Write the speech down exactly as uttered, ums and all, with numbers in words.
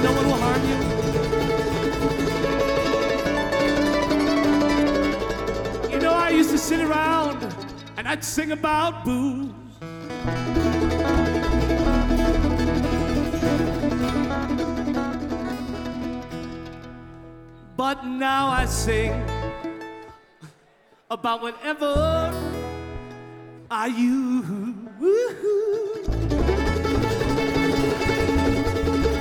no one will harm you. You know, I used to sit around and I'd sing about booze. But now I sing about whatever I use.